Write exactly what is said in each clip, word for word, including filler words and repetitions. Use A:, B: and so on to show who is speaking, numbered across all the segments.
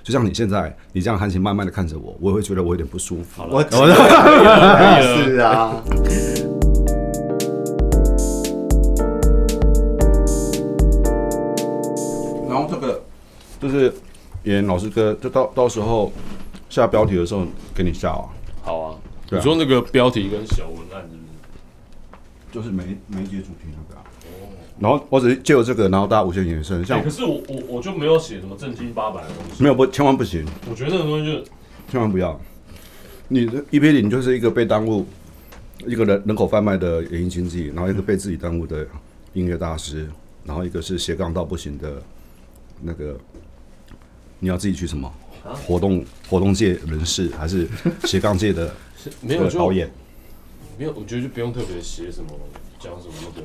A: 就像你现在，你这样含情脉脉的看着我，我也会觉得我有点不舒服。
B: 我是啊。
A: 然后这个就是演老师歌，就到到时候下标题的时候给你下啊。
C: 好啊，
A: 啊
C: 你说那个标题跟小文案是不是？
A: 就是每每一节主题那个啊。哦。然后我只是借由这个，然后大家无限延伸。像、
C: 欸、可是我我我就没有写什么正经八百的东西。
A: 没有不，千万不行。
C: 我觉得那个东西就
A: 千万不要。你的 E P 零就是一个被耽误，一个人人口贩卖的演艺经纪，然后一个被自己耽误的音乐大师，然后一个是斜杠到不行的那个，你要自己去什么？活动活动界人士还是斜杠界的
C: 没有
A: 导演？
C: 没有，我觉得就不用特别写什么讲什么那个，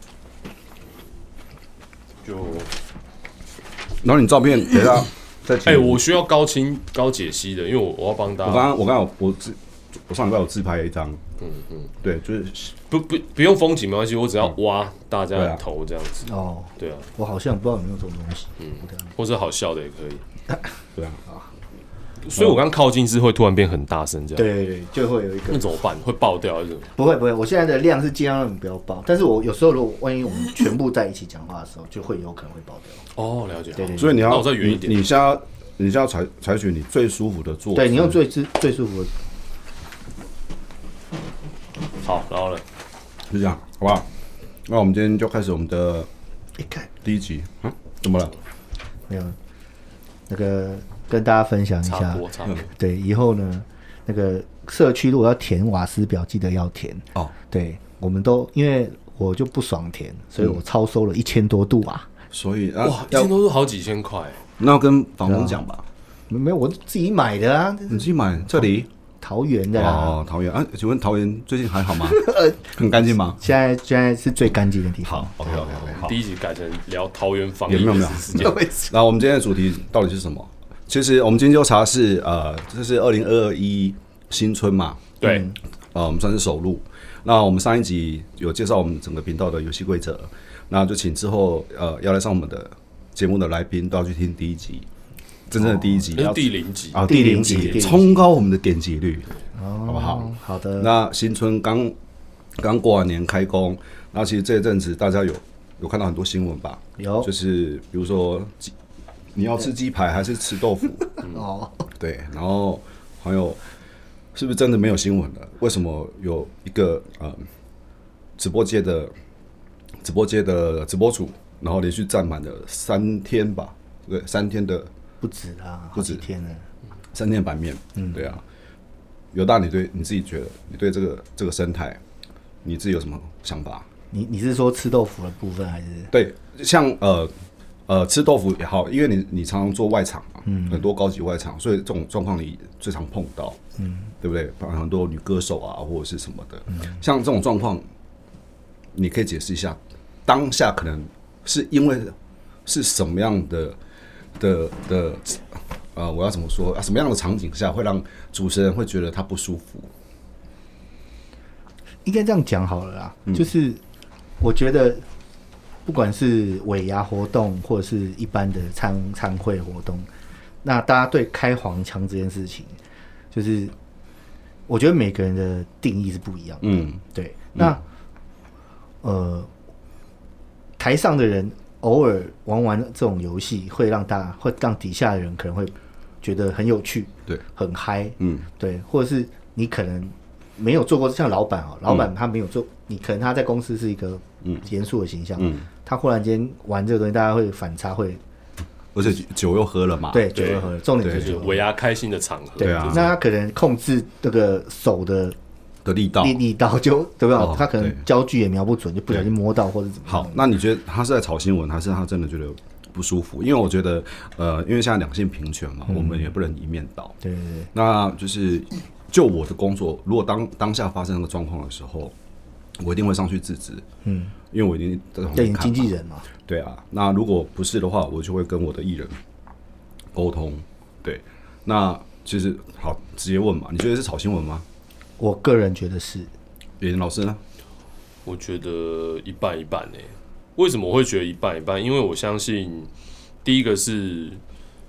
C: 就
A: 然后你照片等一下再
C: 哎、欸，我需要高清高解析的，因为我我要帮大家。
A: 我刚刚我刚刚我自我上礼拜有自拍一张，嗯嗯，对，就是
C: 不不不用风景没关系，我只要挖大家的头这样子。
B: 哦，
C: 对啊，
B: 我好像不知道有没有这种东西，嗯，
C: 或者好笑的也可以。
A: 对啊，
C: 所以我刚靠近是会突然变很大声这样。
B: 对对对，就会有一个。
C: 那怎么办？会爆掉还是什么？
B: 不会不会，我现在的量是尽量让你不要爆，但是我有时候如果万一我们全部在一起讲话的时候，就会有可能会爆掉。
C: 哦，了解。
B: 对对对，
A: 所以你要
C: 再远一点。
A: 你现在你现在采采取你最舒服的坐姿，
B: 对你用最最舒服的。
C: 好，然后呢？
A: 就这样，好不好？那我们今天就开始我们的第一集啊？怎么了？
B: 没有，那个跟大家分享一下，
C: 插播插播
B: 对，以后呢，那个社区如果要填瓦斯表，记得要填
A: 哦。
B: 对，我们都因为我就不爽填，所以我超收了一千多度啊。
A: 所以啊，
C: 哇，一千多度好几千块，
A: 那要跟房东讲吧。
B: 没有，我自己买的啊。
A: 你自己买这里？
B: 桃园的啦。
A: 哦，桃园啊，请问桃园最近还好吗？很干净吗？
B: 现在现在是最干净的地方。
A: 好 ，OK OK OK， 好。
C: 第一集改成聊桃园防疫
A: 没有没有
C: 事件。
A: 然后我们今天的主题到底是什么？其实我们今天就查是呃，这是二零二二一新春嘛，
C: 对，
A: 嗯，呃，我们算是首录。那我们上一集有介绍我们整个频道的游戏规则，那就请之后呃要来上我们的节目的来宾都要去听第一集，真正的第一集，
C: 那是第零集
A: 啊，第零集，冲高我们的点击率，好不好？
B: 好的。
A: 那新春刚刚过完年开工，那其实这一阵子大家有有看到很多新闻吧？
B: 有，
A: 就是比如说你要吃鸡排还是吃豆腐？
B: 哦，
A: 对，然后还有是不是真的没有新闻了？为什么有一个呃直播界的直播界的直播主，然后连续站满了三天吧？对，三天的
B: 不止啦，
A: 不止
B: 好几天了，
A: 三天版面。嗯，对啊。犹大，你对你自己觉得，你对这个这个生态，你自己有什么想法？
B: 你你是说吃豆腐的部分还是？
A: 对，像呃呃吃豆腐也好，因为你你常常做外场嘛，嗯，很多高级外场，所以这种状况你最常碰到，嗯，对不对？很多女歌手啊或者是什么的，嗯，像这种状况，你可以解释一下，当下可能是因为是什么样的的的呃，我要怎么说啊？什么样的场景下会让主持人会觉得他不舒服？
B: 应该这样讲好了啦，嗯、就是我觉得不管是尾牙活动或者是一般的餐餐会活动，那大家对开黄腔这件事情，就是我觉得每个人的定义是不一样的。嗯，对。那、嗯、呃，台上的人偶尔玩玩这种游戏，会让大家会让底下的人可能会觉得很有趣，
A: 对，
B: 很嗨，
A: 嗯，
B: 对，或者是你可能没有做过，像老板哦，老板他没有做，嗯、你可能他在公司是一个严肃的形象，嗯，他忽然间玩这个东西，大家会反差，会，
A: 而且酒又喝了嘛，
B: 对，酒又喝了，重点就是
C: 尾牙开心的场合，
B: 对啊，那他可能控制这个手的
A: 的力道，
B: 力力道就对不对？哦、他可能焦距也瞄不准，就不小心摸到或者怎么样。
A: 好，那你觉得他是在炒新闻，还是他真的觉得不舒服？因为我觉得，呃，因为现在两性平权嘛，嗯、我们也不能一面倒。
B: 对对对。
A: 那就是就我的工作，如果当当下发生那个状况的时候，我一定会上去制止。嗯，因为我已经在旁边看嘛，
B: 经纪人嘛。
A: 对啊，那如果不是的话，我就会跟我的艺人沟通。对，那其实好直接问嘛，你觉得是炒新闻吗？
B: 我个人觉得是。
A: 严老师呢？
C: 我觉得一半一半诶、欸。为什么我会觉得一半一半？因为我相信，第一个是，就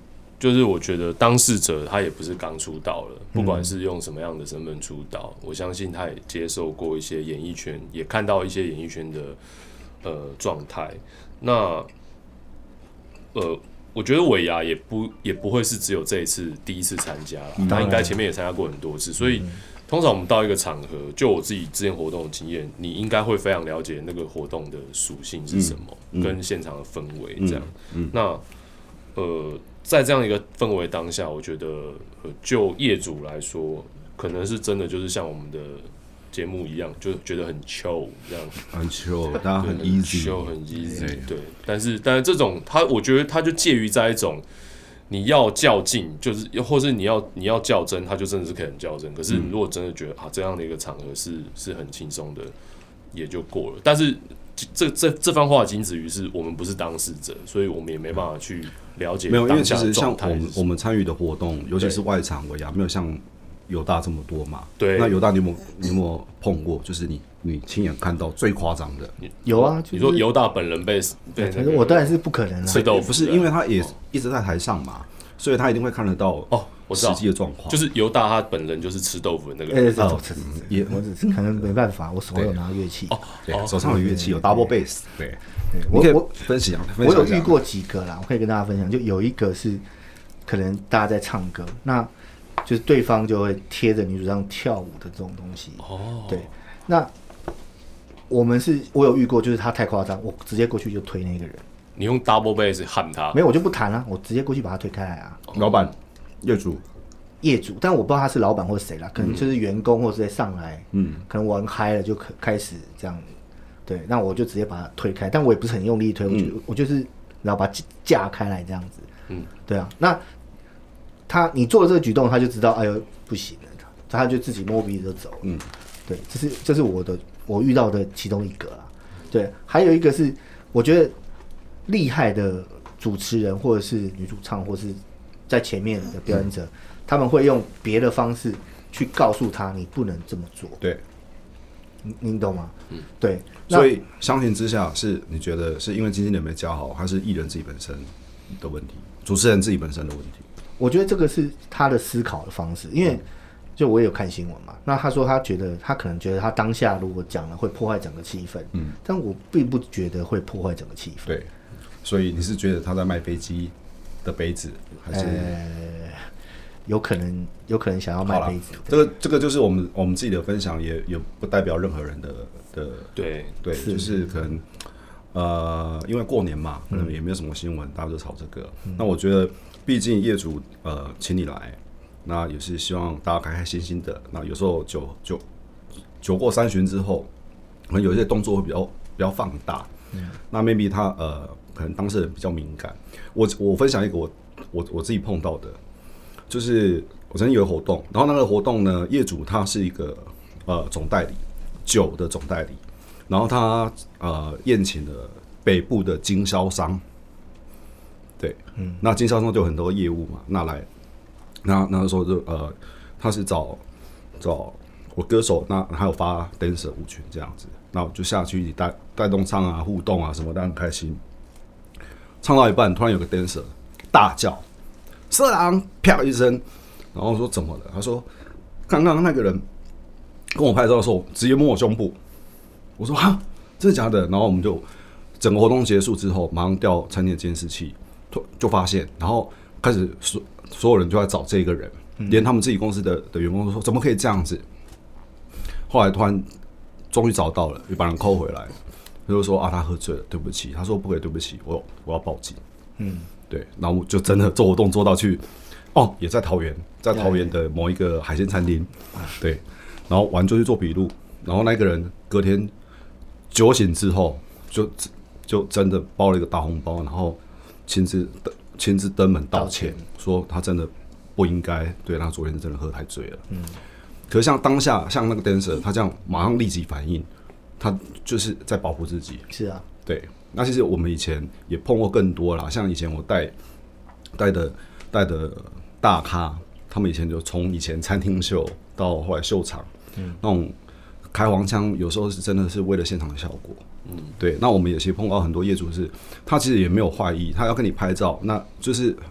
C: 就是我觉得当事者他也不是刚出道了，不管是用什么样的身份出道，我相信他也接受过一些演艺圈，也看到一些演艺圈的呃状态。那呃，我觉得尾牙也不也不会是只有这一次第一次参加啦，他应该前面也参加过很多次，所以。通常我们到一个场合，就我自己之前活动的经验，你应该会非常了解那个活动的属性是什么，嗯嗯、跟现场的氛围这样。嗯嗯、那呃，在这样一个氛围当下，我觉得、呃、就业主来说，可能是真的就是像我们的节目一样，就觉得很 chill 这样，
A: 很 chill， 大家很 easy，
C: 很 easy， 对。但是但是这种，他我觉得他就介于在一种。你要较劲，就是或是你要你要较真，他就真的是可以很较真。可是你如果真的觉得啊这样的一个场合是是很轻松的，也就过了。但是这这这番话仅止于是我们不是当事者，所以我们也没办法去了解。
A: 没有，因为其实像我们我们参与的活动，尤其是外场尾牙，没有像犹大这么多嘛。
C: 对。
A: 那犹大你有没有你有没有碰过？就是你你亲眼看到最夸张的？
B: 有啊，就是、
C: 你说犹大本人被被、那個、
B: 我当然是不可能了。
C: 吃豆腐
A: 不是，因为他也一直在台上嘛。所以他一定会看得到哦，我实际的状况，
C: 就是犹大他本人就是吃豆腐的那个
B: 人，
C: 欸
B: 哦、也我只是可能没办法，我手有拿乐器，
A: 哦，对，手上有乐器，有 double bass， 对，
B: 我
A: 我分享，
B: 我有遇过几个啦，我可以跟大家分享，就有一个是可能大家在唱歌，那就是对方就会贴着女主唱跳舞的这种东西，哦，对，那我们是我有遇过，就是他太夸张，我直接过去就推那个人。
C: 你用 double bass 喊他？
B: 没有，我就不弹了、啊，我直接过去把他推开来啊。
A: 老板、业主、
B: 业主，但我不知道他是老板或谁啦，可能就是员工或者在上来，嗯，可能玩嗨了就开始这样，对，那我就直接把他推开，但我也不是很用力推，我就、嗯、我就是然后把他架开来这样子，嗯，对啊，那他你做了这个举动，他就知道，哎呦不行了，他就自己摸鼻子就走了，嗯，对，这是这是我的我遇到的其中一个啦，对，还有一个是我觉得。厉害的主持人或者是女主唱或是在前面的表演者、嗯、他们会用别的方式去告诉他你不能这么做，
A: 对，
B: 你你懂吗？嗯，对，
A: 所以相形之下是你觉得是因为经纪人没教好，还是艺人自己本身的问题，主持人自己本身的问题？
B: 我觉得这个是他的思考的方式，因为就我也有看新闻嘛，那他说他觉得他可能觉得他当下如果讲了会破坏整个气氛，嗯，但我并不觉得会破坏整个气氛，
A: 对。所以你是觉得他在卖飞机的杯子，还是、呃、
B: 有可能有可能想要卖杯子？
A: 这个这个就是我们我们自己的分享也，也也不代表任何人的的
C: 对
A: 对，是就是可能呃，因为过年嘛，可能也没有什么新闻，嗯、大家就吵这个。嗯、那我觉得，毕竟业主呃请你来，那也是希望大家开开心心的。那有时候酒酒酒过三巡之后，可能有一些动作会比较比较放大。嗯、那 maybe 他呃。可能当事人比较敏感，我我分享一个我我我自己碰到的，就是我曾经有个活动，然后那个活动呢，业主他是一个呃总代理，酒的总代理，然后他呃宴请了北部的经销商，对，嗯，那经销商就有很多业务嘛，那来，那那时候就呃他是找找我歌手，那还有发 dancer 舞群这样子，那我就下去带带动唱啊、互动啊什么的，很开心。唱到一半，突然有个 dancer 大叫“色狼”，啪一声，然后我说怎么了？他说刚刚那个人跟我拍照的时候，直接摸我胸部。我说哈，真的假的？然后我们就整个活动结束之后，马上调餐厅的监视器，就发现，然后开始所所有人就在找这个人，连他们自己公司的的员工都说怎么可以这样子？后来突然终于找到了，又把人扣回来。他就说啊，他喝醉了，对不起。他说不可以，对不起，我我要报警。嗯，对，然后就真的做活动做到去，哦，也在桃园，在桃园的某一个海鲜餐厅，对，然后完就去做笔录，然后那个人隔天酒醒之后，就就真的包了一个大红包，然后亲自亲自登门道歉，说他真的不应该，对，他昨天真的喝太醉了。嗯，可是像当下像那个 dancer， 他这样马上立即反应。他就是在保护自己，
B: 是啊，
A: 对。那其实我们以前也碰过更多啦，像以前我带带的带的大咖，他们以前就从以前餐厅秀到后来秀场，嗯，那种开黄腔，有时候是真的是为了现场的效果，嗯，对。那我们也其实碰到很多业主是，他其实也没有坏意，他要跟你拍照，那就是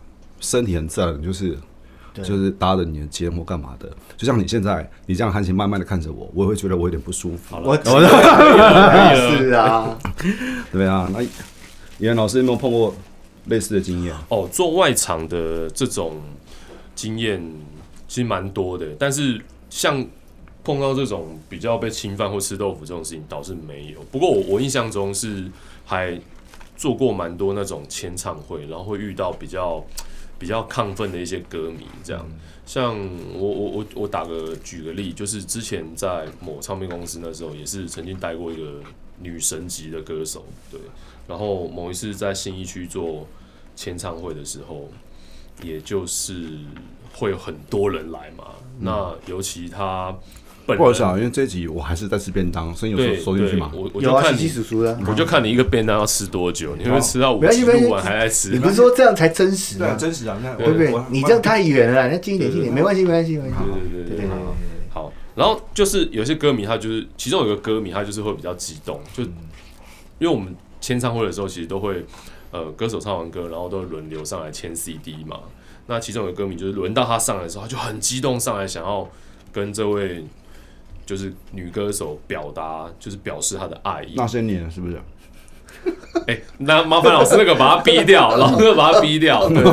A: 身体很自然，就是就是搭着你的肩或干嘛的。就像你现在，你这样含情脉脉的看着我，我也会觉得我有点不舒服。
B: 我是啊，
A: 对啊。那严老师有没有碰过类似的经验？
C: 哦，做外场的这种经验其实蛮多的，但是像碰到这种比较被侵犯或吃豆腐这种事情倒是没有。不过我我印象中是还做过蛮多那种签唱会，然后会遇到比较比较亢奋的一些歌迷这样。像我我我我打个举个例，就是之前在某唱片公司那时候也是曾经带过一个女神级的歌手，对。然后某一次在信义区做签唱会的时候，也就是会有很多人来嘛。嗯、那尤其他本人，
A: 不好意思啊，因为这一集我还是在吃便当，所以有时候收进去嘛。
C: 我我就看你，
B: 啊、
C: 我就看你一个便当要吃多久，你会吃到五十录完还在吃？
B: 你不是说这样才真实吗？
A: 对，真实啊，
B: 对不对？你这样太远了啦，你要近一点，近一点，没关系，没关系，没关系。
C: 对对对对对。好，然后就是有些歌迷，他就是其中有一个歌迷，他就是会比较激动，就因为我们签唱会的时候，其实都会呃歌手唱完歌，然后都轮流上来签 C D 嘛。那其中有个歌迷就是轮到他上来的时候，他就很激动上来，想要跟这位就是女歌手表达，就是表示他的爱意。
A: 那些年是不是？
C: 哎、欸，那麻烦老师那个把他逼掉，老师把他逼掉。对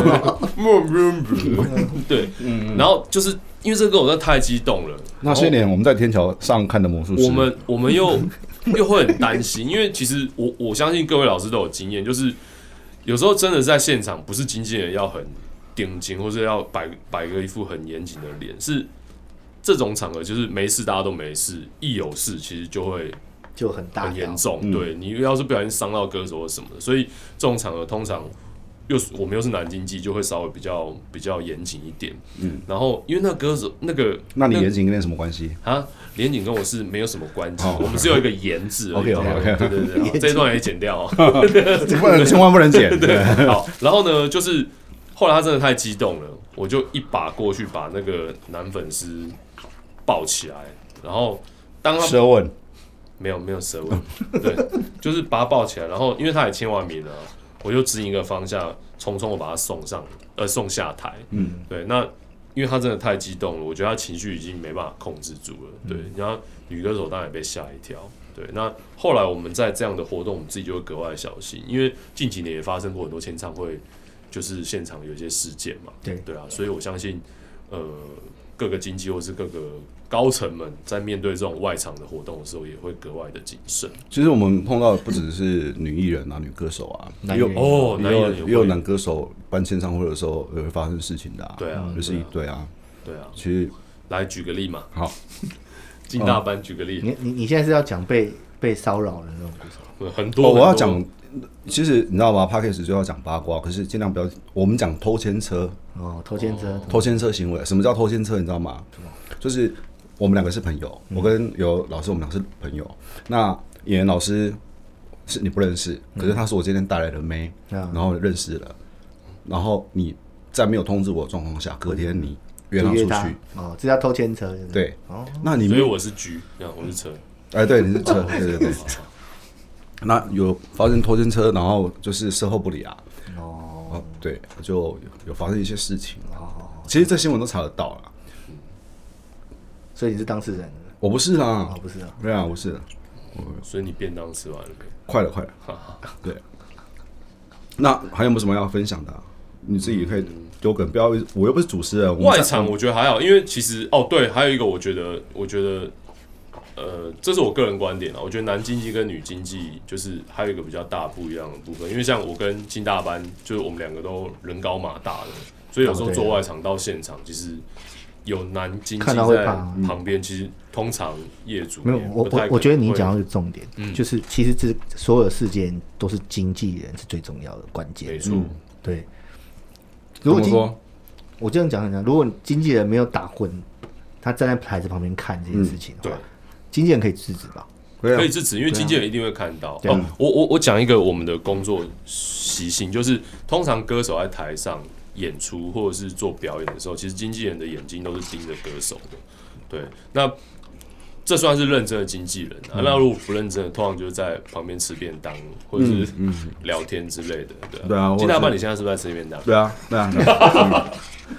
C: 对，对，然后就是因为这个歌我真的太激动了。
A: 那些年我们在天桥上看的魔术师，
C: 我们我们又又会很担心，因为其实我我相信各位老师都有经验，就是有时候真的在现场，不是经纪人要很顶紧，或是要摆摆个一副很严谨的脸，是这种场合就是没事大家都没事，一有事其实就会
B: 就很大
C: 很严重。
A: 嗯、
C: 对，你要是不小心伤到歌手或什么的，所以这种场合通常又我们又是男经纪，就会稍微比较比较严谨一点。嗯，然后因为那个歌手那个，
A: 那你严谨跟那什么关系
C: 啊？严谨跟我是没有什么关系，我们只有一个严字而已。
A: OK OK OK，
C: 对对对，这一段也剪掉、哦，
A: 不能千万不能剪。
C: 对，好，然后呢，就是后来他真的太激动了，我就一把过去把那个男粉丝抱起来，然后当他
A: 舌吻，
C: 没有没有舌吻，对，就是把他抱起来，然后因为他也签完名了，我就指引一个方向，匆匆的把他送上，呃，送下台。嗯，对，那因为他真的太激动了，我觉得他情绪已经没办法控制住了。对，然后女歌手当然也被吓一跳。对，那后来我们在这样的活动，我们自己就会格外小心，因为近几年也发生过很多签唱会，就是现场有一些事件嘛。
B: 对，
C: 对啊，所以我相信，呃，各个经纪或是各个高层们在面对这种外场的活动的时候，也会格外的谨慎。
A: 其实我们碰到的不只是女艺人啊、女歌手啊，也有
C: 哦，
A: 也有也有男歌手办签唱会的时候也会发生事情的、啊。
C: 对啊，
A: 就是一堆啊。
C: 对啊，
A: 其实
C: 来举个例嘛。
A: 好，
C: 金大班举个例。
B: 你你你现在是要讲被被骚扰的那种故事？
C: 很多、
A: 哦，我要讲。其实你知道吗 ？Podcast 就要讲八卦，可是尽量不要。我们讲偷牵车
B: 哦，偷牵车，哦、
A: 偷牵车行为。什么叫偷牵车？你知道吗？就是我们两个是朋友，嗯、我跟有老师我们俩是朋友。那演员老师是你不认识，可是他是我今天带来的妹，嗯、然后认识了，然后你在没有通知我的状况下，隔天你约他出去，
B: 哦，这叫偷牵车。
A: 对，
B: 哦，
A: 那你
C: 所以我是局，我是车。
A: 哎，对，你是车，对对对。那有发生偷牵车，然后就是售后不理啊。哦，对，就有发生一些事情。哦，其实这新闻都查得到了。
B: 所以你是当事人？
A: 我不是啦，
B: 哦，不是啊，
A: 对啊，不是。
C: 所以你便当吃完了没？
A: 快了，快了。对。那还有没有什么要分享的、啊？你自己可以丢梗，不要我又不是主持人。
C: 外场我觉得还好，因为其实哦，对，还有一个我觉得，我觉得。呃，这是我个人观点啊。我觉得男经纪跟女经纪就是还有一个比较大不一样的部分，因为像我跟金大班，就是我们两个都人高马大的，所以有时候做外场到现场，其实有男经纪在旁边，其实通常业主
B: 没有。我我我觉得你讲到一个重点，嗯、就是其实这所有事件都是经纪人是最重要的关键。
C: 没错、嗯，
B: 对。如果说我这样讲很讲，如果经纪人没有打混，他站在台子旁边看这件事情的话，
C: 嗯、对。
B: 经纪人可以制止吧？
C: 可以制止，因为经纪人一定会看到。啊、哦，我我我讲一个我们的工作习性，就是通常歌手在台上演出或者是做表演的时候，其实经纪人的眼睛都是盯着歌手的。对，那这算是认真的经纪人啊。嗯、那如果不认真的，通常就是在旁边吃便当或者是聊天之类的。对啊，
A: 对啊。
C: 金大班，你现在是不是在吃便当？
A: 对啊，对啊。对啊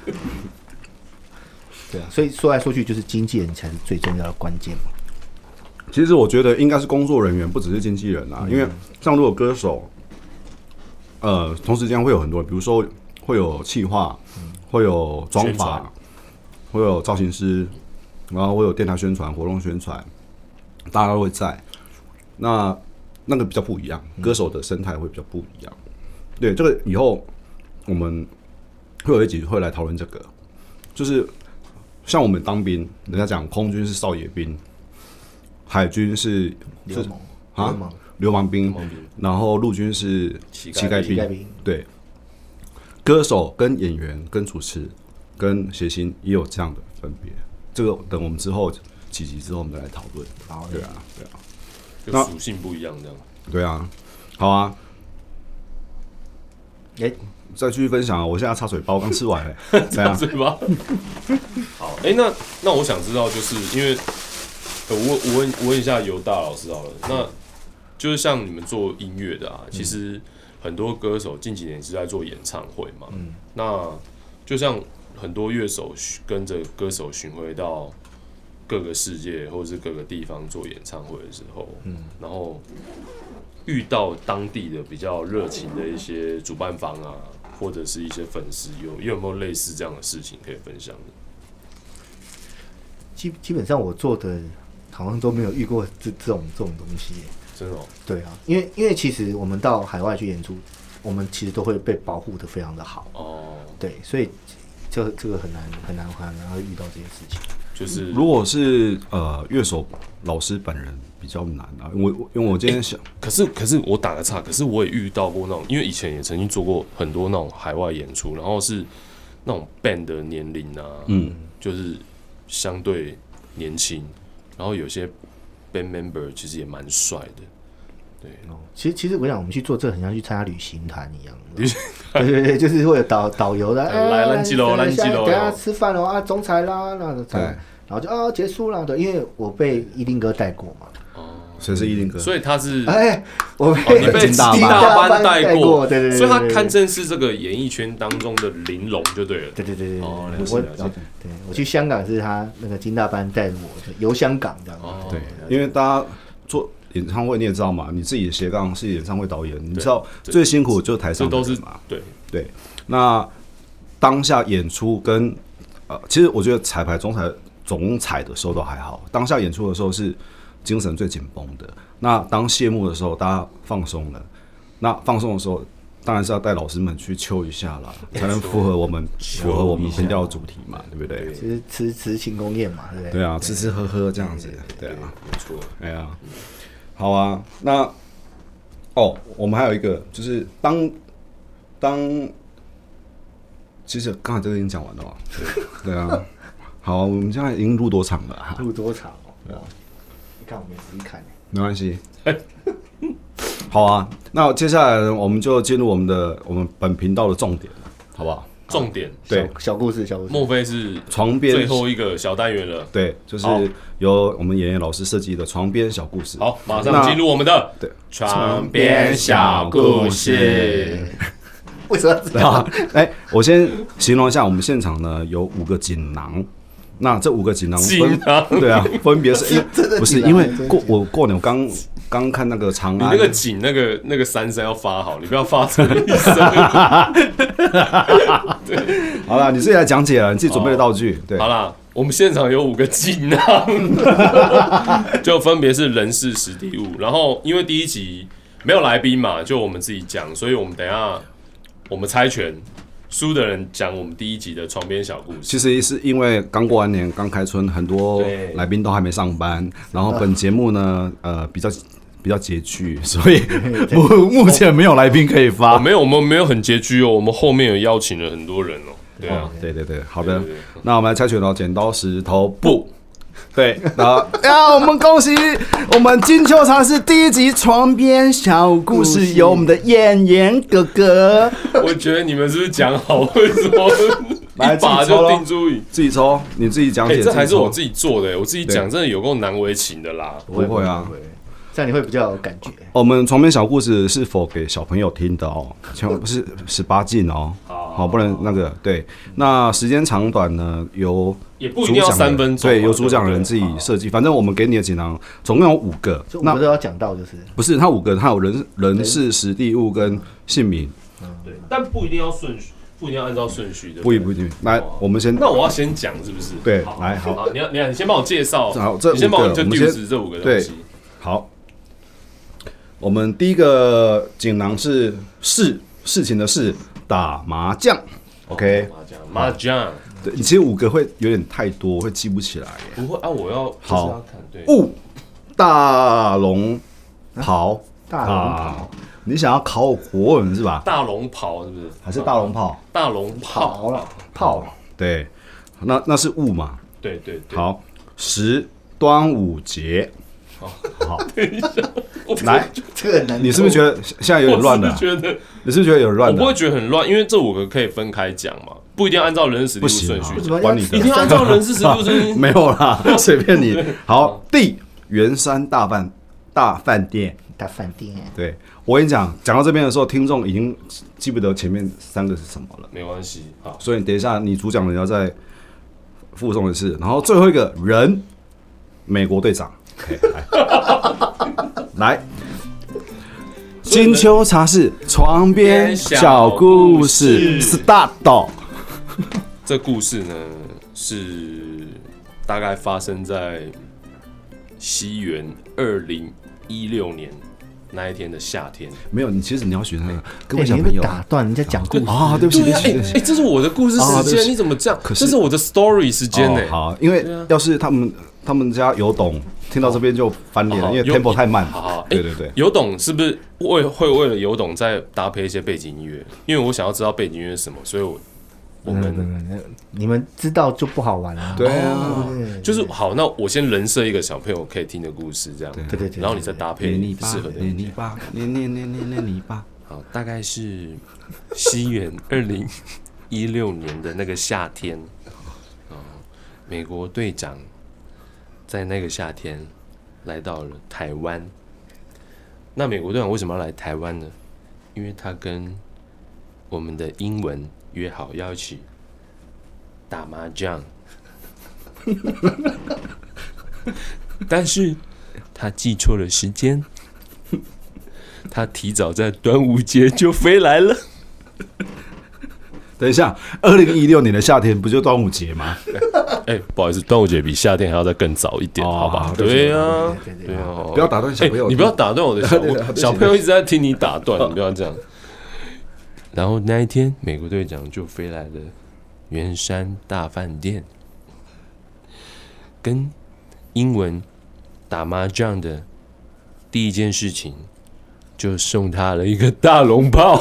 B: 对啊，所以说来说去就是经纪人才是最重要的关键嘛。
A: 其实我觉得应该是工作人员，不只是经纪人啊，嗯、因为像如果歌手，呃，同时间会有很多人，比如说会有企划，嗯、会有妆发，会有造型师，然后会有电台宣传、活动宣传，大家都会在。那那个比较不一样，歌手的生态会比较不一样。对，这个以后我们会有一集会来讨论这个，就是像我们当兵，人家讲空军是少爷兵。海军是
B: 流氓
A: 啊，流氓兵，然后陆军是乞丐兵。对，歌手跟演员、跟主持、跟谐星也有这样的分别。这个等我们之后几集之后，我们再来讨论。
B: 好，
A: 对啊，对啊，
C: 就属性不一样这样。
A: 对啊，好啊。
B: 哎、欸，
A: 再继续分享啊！我现在插水包刚吃完了、
C: 欸，插水包。好，哎、欸，那那我想知道，就是因为。我问我问我问一下尤大老师好了，那就是像你们做音乐的啊，其实很多歌手近几年是在做演唱会嘛，嗯、那就像很多乐手跟着歌手巡回到各个世界或者是各个地方做演唱会的时候，嗯、然后遇到当地的比较热情的一些主办方啊，或者是一些粉丝，有有没有类似这样的事情可以分享的？
B: 基基本上我做的。好像都没有遇过这这种这种东西，
C: 真的、哦？
B: 对啊，因为因为其实我们到海外去演出，我们其实都会被保护的非常的好哦。对，所以这这个很难很难很难会遇到这些事情。
C: 就是
A: 如果是呃乐手老师本人比较难啊，我因为我今天想、欸，
C: 可是可是我打个岔，可是我也遇到过那种，因为以前也曾经做过很多那种海外演出，然后是那种 band 的年龄啊，嗯，就是相对年轻。然后有些 band member 其实也蛮帅的，对。
B: 哦、其实其实我想我们去做这个很像去参加旅行团一样，对对对，就是会有导导游的，
C: 哎、来来几楼，来几楼，
B: 等下吃饭了啊，总裁啦，那个，然后就啊结束了，对，因为我被一定哥带过嘛。
A: 谁是一定哥？
C: 所以他是
B: 哎，我被、
C: 哦、你被金大班带过，
B: 对对 对, 对，
C: 所以他堪称是这个演艺圈当中的玲珑，就对了。
B: 对对对对，
C: 哦，了
B: 解
C: 了解。
B: 对，我去香港是他那个金大班带我游香港这样。
C: 哦，
A: 对，因为大家做演唱会你也知道嘛，你自己的斜杠是演唱会导演，你知道最辛苦就是台上的人嘛。
C: 对
A: 对，那当下演出跟呃，其实我觉得彩排总彩总彩的时候都还好，当下演出的时候是精神最紧绷的。那当谢幕的时候，大家放松了。那放松的时候，当然是要带老师们去秋一下啦，才能符合我们符合我们频道的主题嘛，对不对？
B: 吃吃吃庆功宴嘛，对不对？
A: 对啊，吃吃喝喝这样子，对啊，
C: 没错。
A: 哎呀，好啊。那哦，我们还有一个就是当当，其实刚才这个已经讲完了嘛，对啊。好，我们现在已经录多长了？
B: 录多长哦？对啊，你看我没仔细看。
A: 没关系，好啊。那接下来呢，我们就进入我们的我们本频道的重点了，好不好？
C: 重点
A: 对
B: 小, 小故事，小故事。
C: 莫非是
A: 床边
C: 最后一个小单元了？
A: 对，就是由我们演员老师设计的床边小故事。
C: 好，马上进入我们的
A: 对
C: 床边小故事。
B: 为什么这样？
A: 哎、欸，我先形容一下，我们现场呢有五个锦囊。那这五个锦囊分对啊，分别是因为不是因为过我过年我刚刚看那个长安，
C: 你那个锦那个那个三声要发好，你不要发成一声。
A: 对，好了，你自己来讲解了，你自己准备的道具。对，
C: 好啦，我们现场有五个锦囊，就分别是人事实地物。然后因为第一集没有来宾嘛，就我们自己讲，所以我们等一下我们猜拳。输的人讲我们第一集的床边小故事。
A: 其实是因为刚过完年，刚开春，很多来宾都还没上班，然后本节目呢，呃，比较比较拮据，所以目目前没有来宾可以发。
C: 哦、没有，我们没有很拮据哦，我们后面有邀请了很多人哦。对啊，
A: 对对对，好的，对对对，那我们来猜拳喽，剪刀石头布。对，然后呀，我们恭喜我们金秋茶是第一集床边小故事，由我们的演员哥哥。
C: 我觉得你们是不是讲好？为什么
A: 来
C: 一把就定输赢，
A: 自己抽，你自己讲解。
C: 哎，这还是我自己做的，我自己讲真的有够难为情的啦。
A: 不会啊，
B: 这样你会比较有感觉。
A: 我们床边小故事是否给小朋友听的哦？千万不是十八禁哦。好，不能那个对。那时间长短呢，由
C: 也不一定要三分钟，
A: 对，由主讲人自己设计。反正我们给你的锦囊总共有五个，
B: 这五个都要讲到，就是
A: 不是它五个，它有人、人事、时地、物跟姓名。
C: 对，但不一定要顺序，不一定要按照顺序的。
A: 不一不一定。来，我们先。
C: 那我要先讲是不是？
A: 对，来好。
C: 好，你要你你先帮我介绍。
A: 好，这
C: 你先帮我 introduce 这五个东西。
A: 对，好。我们第一个锦囊是事事情的事，打麻将。OK，
C: 麻将，麻将。
A: 对，其实五个会有点太多，会记不起来。
C: 不会啊，我要
A: 好。物大龙袍，
B: 大龙袍。
A: 你想要考我国文是吧？
C: 大龙袍是不是？
A: 还是大龙炮？
C: 大龙炮
B: 了，炮。
A: 对，那那是物嘛？
C: 对对对。
A: 好，十端午节。好，
C: 等一下，
A: 来，
B: 这个难。
A: 你是不是觉得现在有点乱了？
C: 我是觉得，
A: 你是不是觉得有点乱？
C: 我不会觉得很乱，因为这五个可以分开讲嘛，不一定要按照人事时地物顺序。
A: 管你的，
C: 一定要按照人事时地物顺序。
A: 没有啦，随便你。好，地圆山大饭大饭店，
B: 大饭店。
A: 对，我跟你讲，讲到这边的时候，听众已经记不得前面三个是什么了。
C: 没关系，好，
A: 所以等一下你主讲人要再附送一次，然后最后一个人，美国队长。Okay, 来，来，金秋茶室床边小故事 start。
C: 这故事呢是大概发生在西元二零一六年那一天的夏天。
A: 没有，你其实你要学那个各位小朋友
B: 打断人家讲故事
A: 啊，对不起，对不起，对不起。
C: 哎，这是我的故事时间，你怎么这样？这是我的 story 时间呢。
A: 好，因为要是他们他们家有懂。听到这边就翻脸了，因为 tempo 太慢。
C: 好，
A: 对对对，
C: 有懂是不是为会为了有懂再搭配一些背景音乐？因为我想要知道背景音乐是什么，所以我我们
B: 你们知道就不好玩了。
A: 对啊，
C: 就是好，那我先人设一个小朋友可以听的故事，这样
B: 对对对，
C: 然后你再搭配适合的
A: 音乐。捏捏捏捏捏泥巴。
C: 好，大概是西元二零一六年的那个夏天，美国队长。在那个夏天，来到了台湾。那美国队长为什么要来台湾呢？因为他跟我们的英文约好要一起打麻将，但是他记错了时间，他提早在端午节就飞来了。
A: 等一下，二零一六年的夏天不就端午节吗？
C: 哎、欸，不好意思，端午节比夏天还要再更早一点，哦、好吧？对呀、啊，对呀、啊，
A: 不要打断小朋友、欸，
C: 你不要打断我的小朋友，小朋友一直在听你打断，你不要这样。然后那一天，美国队长就飞来了圆山大饭店，跟英文打麻将的第一件事情，就送他了一个大龙炮。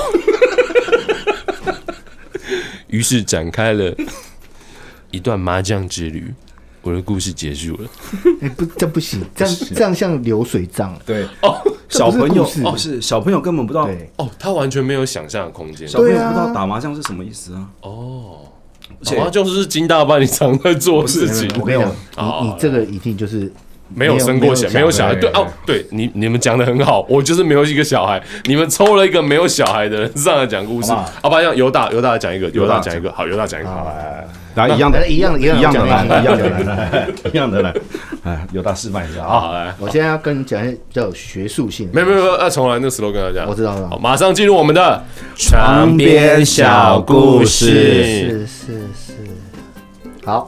C: 于是展开了一段麻将之旅，我的故事结束了。
B: 哎、欸，不，这不行，这样这样像流水账。
A: 对哦，小朋友哦，是小朋友根本不知道
C: 哦，他完全没有想象的空间。
A: 小朋友不知道打麻将是什么意思啊？
C: 哦，打麻将就是金大班你常在做的事情。
B: 我跟你讲，你你这个一定就是。
C: 没有生过小，没有小孩，对哦，对你你们讲的很好，我就是没有一个小孩，你们抽了一个没有小孩的人上来讲故事，好吧，让犹大犹大讲一个，犹大讲一个，好，犹大讲一个，好，
A: 来一样的，
B: 一样的，
A: 一样的来，
B: 一
A: 样的来，一样的来，哎，犹大示范一下啊，
C: 好来，
B: 我现在要跟你讲一些比较有学术性的，
C: 没有没有没有，要重来那 slogan 要讲，
B: 我知道了，
C: 好，马上进入我们的床边小故事，
B: 是是是，好，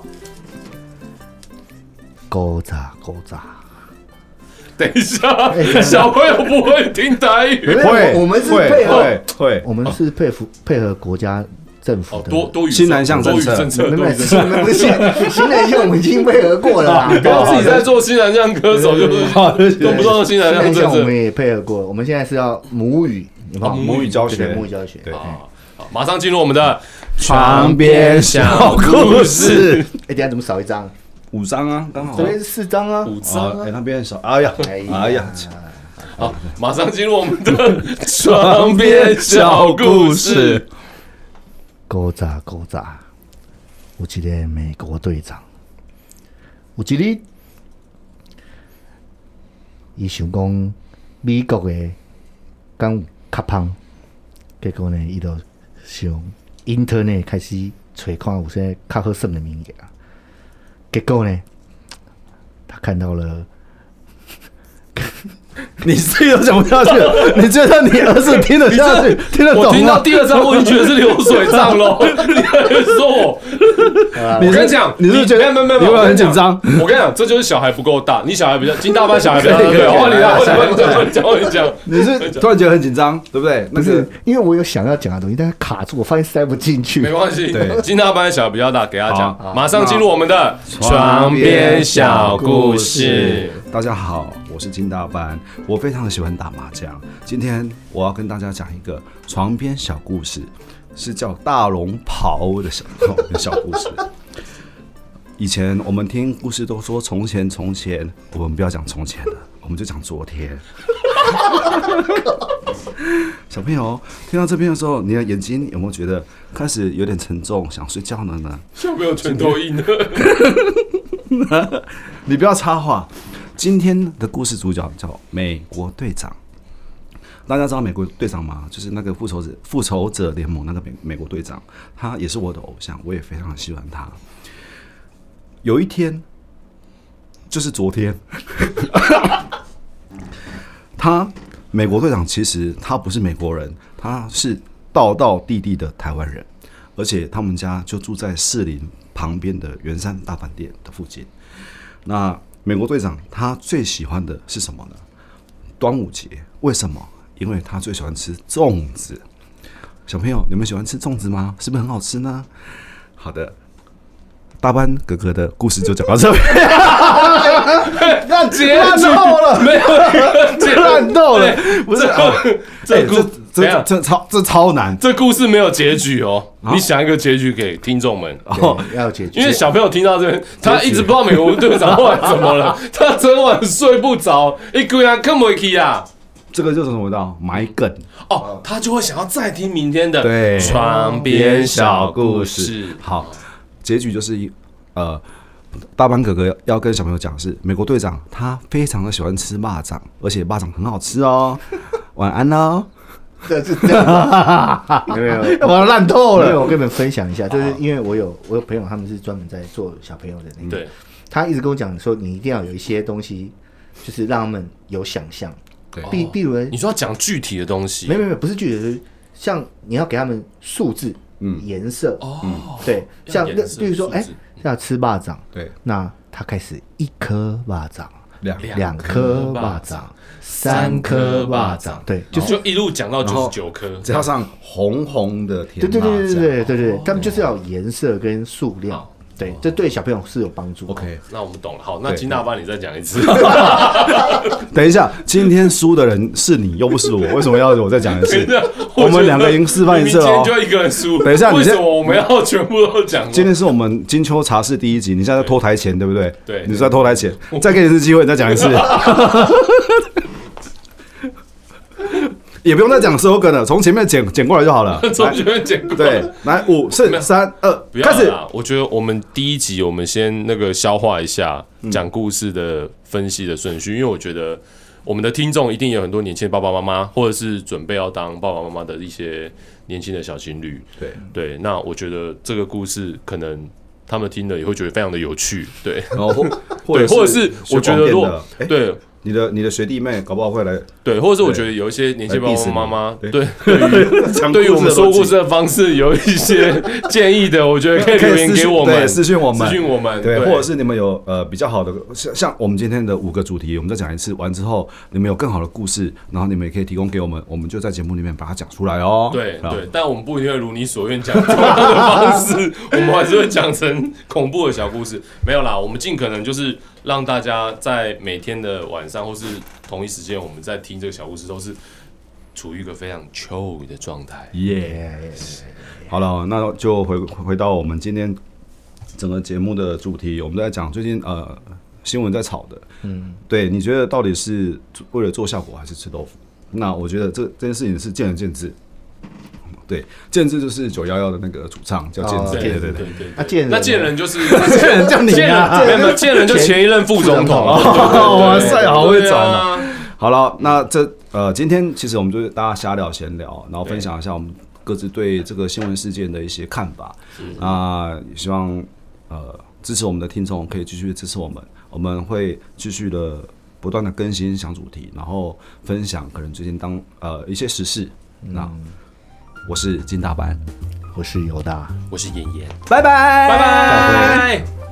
B: 勾扎勾扎。
C: 等一下，小朋友不会听台语，
B: 会，我们是配合，
A: 会，
B: 我们是配合配合国家政府的
C: 多多语
A: 新南向政策，
B: 没有，新不是新南向，我们已经配合过了啦。
C: 不要自己在做新南向歌手，就是都不知道新南向政策。
B: 我们也配合过，我们现在是要母语，
A: 母语教学，
B: 母语教学。
A: 对，
C: 好，马上进入我们的
A: 床边小故事。
B: 哎，等下怎么少一张？
A: 五张啊，刚好。
B: 这边是四张啊，
C: 五张啊，
A: 哎，那边少。哎呀，哎呀，
C: 好，马上进入我们的床边小故事。
B: 勾扎勾扎， 有一个美国队长，有一日，伊想讲美国的敢有较芳，结果呢，伊就上 internet 开始找看有啥较好耍的物件，结果呢，他看到了。
A: 你自己都讲不下去了，你觉得你儿子听得下去、听得懂吗？
C: 我听到第二章，我已经觉得是流水账喽。你还说我？我跟你讲，
A: 你是不是觉得
C: 没有没有没有，
A: 你会很紧张？
C: 我跟你讲，这就是小孩不够大。你小孩比较，金大班小孩比较大，对。换你来，换你讲，讲你讲。
A: 你是突然觉得很紧张，对不对？
B: 不是，因为我有想要讲的东西，但是卡住，我发现塞不进去。
C: 没关系，
A: 对，
C: 金大班小孩比较大，给他讲。马上进入我们的床边小故事。
A: 大家好，我是金大班，我非常的喜欢打麻将。今天我要跟大家讲一个床边小故事，是叫大龙袍的小小故事。以前我们听故事都说从前从前，我们不要讲从前了，我们就讲昨天。小朋友听到这边的时候，你的眼睛有没有觉得开始有点沉重，想睡觉了呢？
C: 小朋友拳头硬了。
A: 你不要插话。今天的故事主角叫美国队长。大家知道美国队长吗？就是那个复仇者复仇者联盟那个美美国队长，他也是我的偶像，我也非常喜欢他。有一天，就是昨天，他美国队长其实他不是美国人，他是道道地地的台湾人，而且他们家就住在士林旁边的圆山大饭店的附近。那美国队长他最喜欢的是什么呢？端午节。为什么？因为他最喜欢吃粽子。小朋友，你们喜欢吃粽子吗？是不是很好吃呢？好的，大班哥哥的故事就讲到这里。
B: 烂透了，
C: 没有
B: 烂透了，
A: 不是
C: 这故
A: 这这超这超难。
C: 这故事没有结局哦，你想一个结局给听众们
B: 哦，要结局。
C: 因为小朋友听到这边，他一直不知道美国队长后来怎么了，他整晚睡不着，一个人看不起啊。
A: 这个就是什么道埋梗
C: 哦，他就会想要再听明天的
A: 对
C: 床边小故事。
A: 好，结局就是一呃，大班哥哥要跟小朋友讲的是，美国队长他非常的喜欢吃蚂蚱，而且蚂蚱很好吃哦。晚安哦。
B: 这是这样，没有，我烂透了。因为我跟你们分享一下，就是因为我有我有朋友，他们是专门在做小朋友的那个，
C: 对，
B: 他一直跟我讲说，你一定要有一些东西，就是让他们有想象。比比如
C: 你说要讲具体的东西，
B: 没有没有，不是具体的，像你要给他们数字、嗯，颜色，哦，对，像那比如说，哎，要吃蚂蚱，
A: 对，
B: 那他开始一颗蚂蚱，
A: 两
B: 两颗蚂蚱，三颗蚂蚱，对，
C: 就就一路讲到九十九颗，
A: 加上红红的甜，
B: 对对对对对对对，他们就是要有颜色跟数量。对，这对小朋友是有帮助。
C: OK， 那我们懂了。好，那金大班你再讲一次。
A: 等一下，今天输的人是你，又不是我，为什么要我再讲一次？我们两个已经示范一次了。
C: 今天就一个人输。
A: 等一下，
C: 为什么我们要全部都讲？
A: 今天是我们金秋茶室第一集，你现在在拖台前，对不对？
C: 对，
A: 你在拖台前，再给你一次机会，你再讲一次。也不用再讲 slogan 了，从前面剪剪过来就好了。
C: 从前面剪过来。
A: 对，来五四三二，开始。
C: 我觉得我们第一集我们先那个消化一下讲故事的分析的顺序，因为我觉得我们的听众一定有很多年轻的爸爸妈妈，或者是准备要当爸爸妈妈的一些年轻的小情侣。
A: 对
C: 对，那我觉得这个故事可能他们听了也会觉得非常的有趣。对，
A: 然后或
C: 对，或者是我觉得如果对。
A: 你的你的学弟妹搞不好会来，
C: 对，或者是我觉得有一些年轻爸爸妈妈，对，对于对于我们说故事的方式有一些建议的，我觉得可以留言给我们，
A: 私讯我们，
C: 私讯我们，
A: 对，或者是你们有呃比较好的，像像我们今天的五个主题，我们再讲一次，完之后你们有更好的故事，然后你们也可以提供给我们，我们就在节目里面把它讲出来哦。
C: 对对，但我们不一定会如你所愿讲同样的方式，我们还是会讲成恐怖的小故事。没有啦，我们尽可能就是让大家在每天的晚上或是同一时间，我们在听这个小故事，都是处于一个非常 chill 的状态。
A: 耶、yeah ，好了，那就回回到我们今天整个节目的主题，我们在讲最近呃新闻在炒的，嗯，对，你觉得到底是为了做效果还是吃豆腐？那我觉得这这件事情是见仁见智。 对，建志就是九一一的那个主唱，叫建志。
B: 哦
A: 对对对
C: 对对。
B: 那建人呢，
C: 那建人就是
A: 建人叫你
C: 建
A: 啊，
C: 人，没有没有，建人就前一任副总统。
A: 哇塞，好会转
C: 啊！
A: 好了，那这呃，今天其实我们就是大家瞎聊闲聊，然后分享一下我们各自对这个新闻事件的一些看法。那也希望呃支持我们的听众可以继续支持我们，我们会继续的不断的更新想主题，然后分享可能最近当呃一些时事。那我是金大班，
B: 我是犹大，
C: 我是妍妍，
A: 拜拜，
C: 拜拜。